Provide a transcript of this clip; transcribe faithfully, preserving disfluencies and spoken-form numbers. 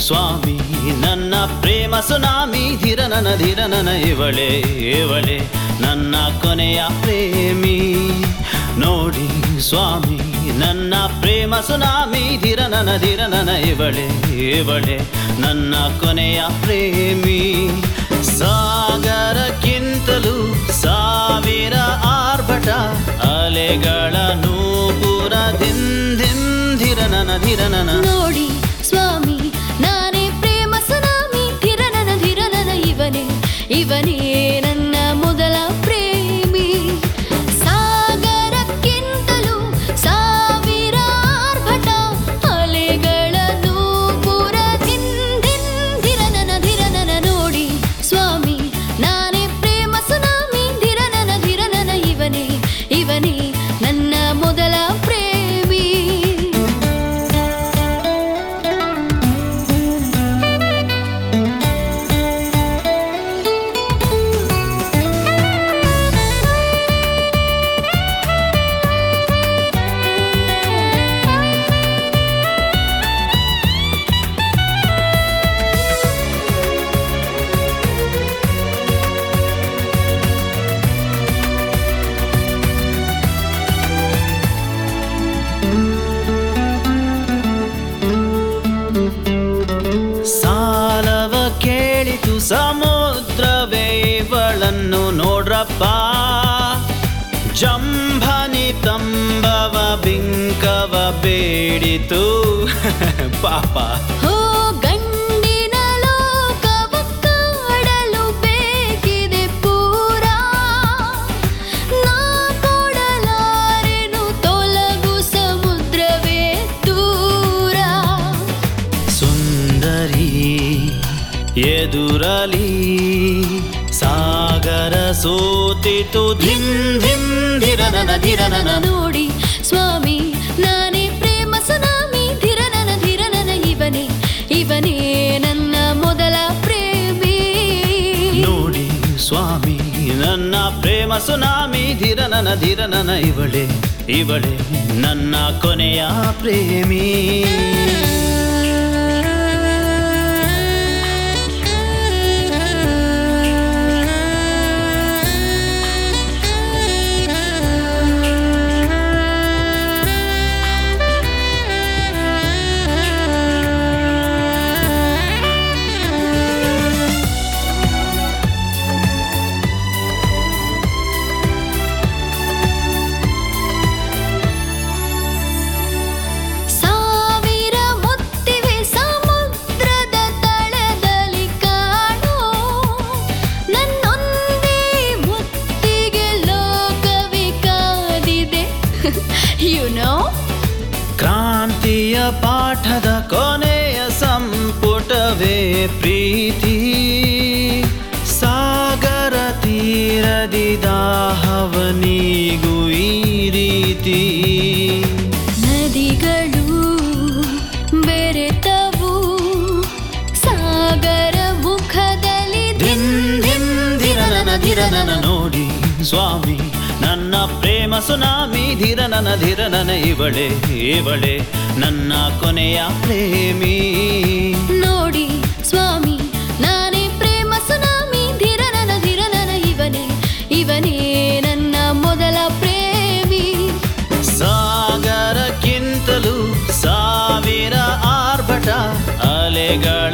ಸ್ವಾಮಿ ನನ್ನ ಪ್ರೇಮ ಸುನಾಮಿ ಧಿರನನ ಧಿರನನ ಇವಳೆ ಇವಳೆ ನನ್ನ ಕೊನೆಯ ಪ್ರೇಮಿ ನೋಡಿ ಸ್ವಾಮಿ ನನ್ನ ಪ್ರೇಮ ಸುನಾಮಿ ಧಿರನನ ಧಿರನನ ಇವಳೆ ಇವಳೆ ನನ್ನ ಕೊನೆಯ ಪ್ರೇಮಿ ಸಾಗರಕ್ಕಿಂತಲೂ ಸಾವಿರ ಆರ್ಭಟ ಅಲೆಗಳ ನೂಪುರ ಧಿನ್ ಧಿನ್ ಧಿರನನ ಧಿರನನ ನೋಡಿ ಸ್ವಾಮಿ ನಾನೇ ಪ್ರೇಮ ಸುನಾಮಿ ಧಿರನನ ಧಿರನನ ಇವನೇ ಇವನೇ ನನ್ನ ಮೊದಲ ಪ್ರೇಮಿ ಸಾಗರಕ್ಕಿಂತಲೂ ಸಾವಿರ ಆರ್ಭಟ ಅಲೆಗಳ ನೂಪುರ ಧಿನ್ ಧಿನ್ ಧಿರನನ ಧಿರನನ ನೋಡಿ ಸ್ವಾಮಿ ನಾನೇ ಪ್ರೇಮ ಸುನಾಮಿ ಧಿರನನ ಧಿರನನ ಇವನೇ ಇವನೇ ನನ್ನ ಮೊದಲ ಪ್ರೇಮಿ ಸಾಲವ ಕೇಳಿತು ಸಮುದ್ರವೇ ಇವಳನ್ನು ನೋಡ್ರಪ್ಪ ಜಂಭನಿ ತಂಬವ ಬಿಂಕವ ಬೇಡಿತು ಪಾಪ ಹೋ ಗಂಡಿನ ಲೋಕವ ಕಾಡಲು ಬೇಕಿದೆ ಪೂರ ನಾ ಕೊಡಲಾರೆನು ತೊಲಗು ಸಮುದ್ರವೇ ದೂರ ಸುಂದರಿ ಎದುರಲಿ ಸಾಗರ ಸೋತಿತು ಧಿಮ್ ಧಿಮ್ ಧಿರನನ ಧಿರನನ ನೋಡಿ ಸ್ವಾಮಿ ನಾನೇ ಪ್ರೇಮ ಸುನಾಮಿ ಧಿರನನ ಧಿರನನ ಇವನೇ ಇವನೇ ನನ್ನ ಮೊದಲ ಪ್ರೇಮಿ ನೋಡಿ ಸ್ವಾಮಿ ನನ್ನ ಪ್ರೇಮ ಸುನಾಮಿ ಧಿರನನ ಧಿರನನ ಇವಳೆ ಇವಳೆ ನನ್ನ ಕೊನೆಯ ಪ್ರೇಮಿ ಸಾವಿರ ಮುತ್ತಿವೆ ಸಮುದ್ರದ ತಳದಲ್ಲಿ ಕಾಣೋ ನನ್ನೊಂದೇ ಮುತ್ತಿಗೆ ಲೋಕವೇ ಕಾದಿದೆ ಯು ನೋ ಕ್ರಾಂತಿಯ ಪಾಠದ ಕೊನೆಯ ಸಂಪುಟವೇ ಪ್ರೀತಿ ಸಾಗರ ತೀರದಿ ದಾಹವನಿಗೂ ಈ ರೀತಿ ನದಿಗಳು ಬೆರೆತವು ಸಾಗರ ಮುಖದಲ್ಲಿ ಧಿನ್ ಧಿನ್ ಧಿರನನ ಧಿರನನ ನೋಡಿ ಸ್ವಾಮಿ ನನ್ನ ಪ್ರೇಮ ಸುನಾಮಿ ಧಿರನನ ಧಿರನನ ಇವಳೆ ಇವಳೆ ನನ್ನ ಕೊನೆಯ ಪ್ರೇಮಿ ನೋಡಿ ಸ್ವಾಮಿ ನಾನೇ ಪ್ರೇಮ ಸುನಾಮಿ ಧಿರನನ ಧಿರನನ ಇವನೇ ಇವನೇ ನನ್ನ ಮೊದಲ ಪ್ರೇಮಿ ಸಾಗರಕ್ಕಿಂತಲೂ ಸಾವಿರ ಆರ್ಭಟ ಅಲೆಗಳ